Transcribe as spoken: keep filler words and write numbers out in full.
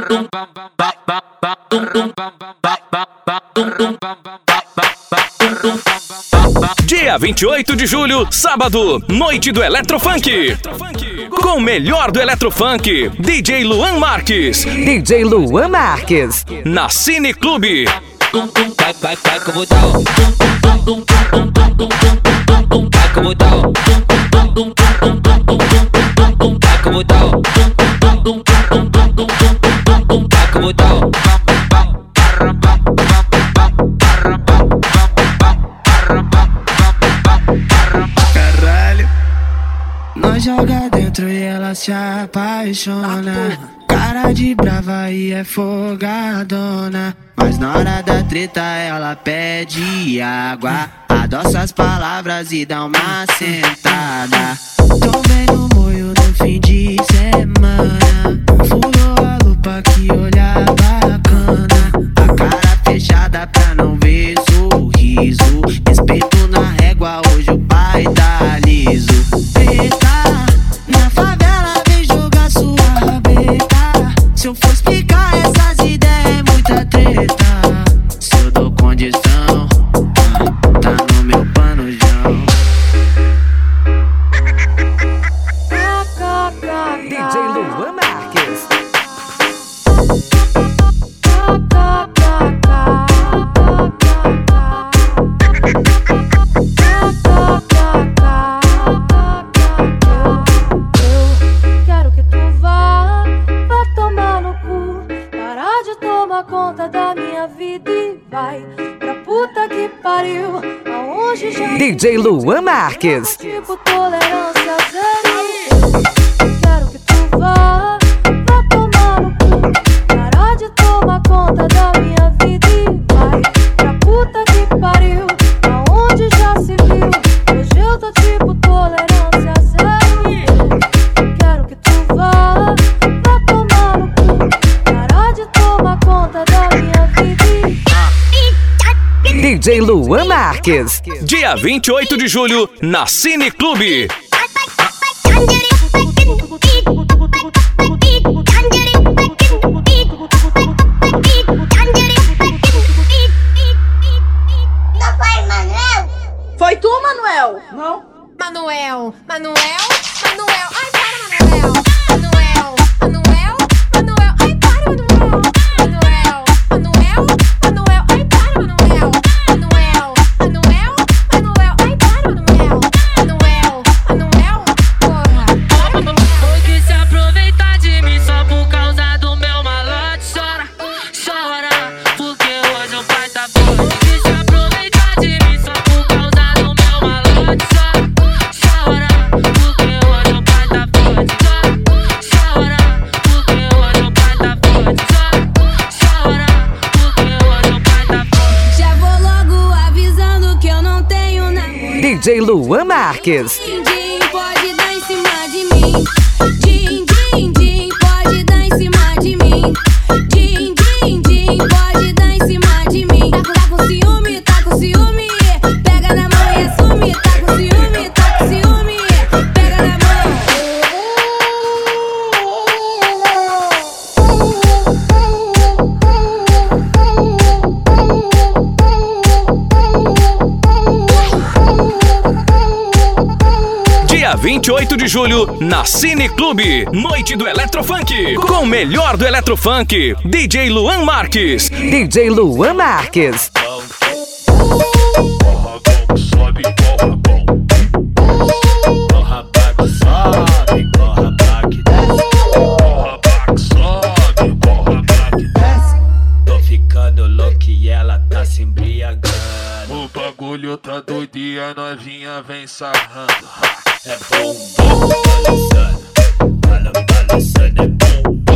Dia vinte e oito de julho, sábado, noite do Eletrofunk. Com o melhor do Eletrofunk, D J Luan Marques. D J Luan Marques. Na Cine Clube. Vai, vai, vai como tá. Vai como tá. Vai como tá. Vai como tá. Caralho, nós joga dentro e ela se apaixona. Cara de brava e é folgadona, mas na hora da treta ela pede água. Adoça as palavras e dá uma sentada. Tomei no moio no fim de semana. Furou a lupa que olhar bacana. A cara fechada pra não ver sorriso. Respeito na régua, hoje o pai tá liso. Preta, na favela vem jogar sua rabeta. Se eu for explicar essas ideias é muita treta. Se eu dou condição, tá no meu panojão. D J Luan Marques. Eu quero que tu vá, vá tomar no cu. Parar de tomar conta da minha vida e vai pra puta que pariu. Aonde já D J Luan Marques. tipo tolerância zero. Eu quero que tu vá, vá tomar no cu. Parar de tomar conta da minha vida e vai pra puta que pariu. Aonde já se viu? Hoje eu tô tipo tolerância zero. Eu quero que tu vá, vá tomar no cu. Parar de tomar conta da minha vida e D J Luan Marques. Dia vinte e oito de julho, na Cine Clube. Foi tu, Manuel? Não. Manuel, Manuel, Manuel, ai para, Manuel. Manuel, Manuel, Manuel, ai para, Manuel. Manuel, Manuel, Manuel, ai para, Manuel. Manuel, Manuel, Manuel, ai para, Manuel. Manuel, Manuel, porra, para, Manuel. Foi que se aproveitar de mim só por causa do meu malote. Chora, chora, porque hoje o pai tá forte. Foi que se aproveitar de mim só por causa do meu malote. Chora, chora, porque hoje o pai tá forte. Chora, porque hoje o pai tá forte. Chora, porque hoje o pai tá forte. já vou logo avisando que eu não tenho nada. D J Luan Marques. Din, din, pode dar em cima de mim. Din, din, din, pode dar em cima de mim. Din, din, din, pode dar em cima de mim. Tá, tá com ciúme, tá com ciúme. Pega na mão e assume. Tá com ciúme, tá com ciúme. Pega na mão. Dia vinte e oito de julho, na Cine Clube. Noite do Eletrofunk. Com o melhor do Eletrofunk, D J Luan Marques. D J Luan Marques. Tô ficando louco e ela tá se embriagando. O bagulho tá doido e a novinha vem sarrando. É bom, bom, balançando, balan- balançando, é bom,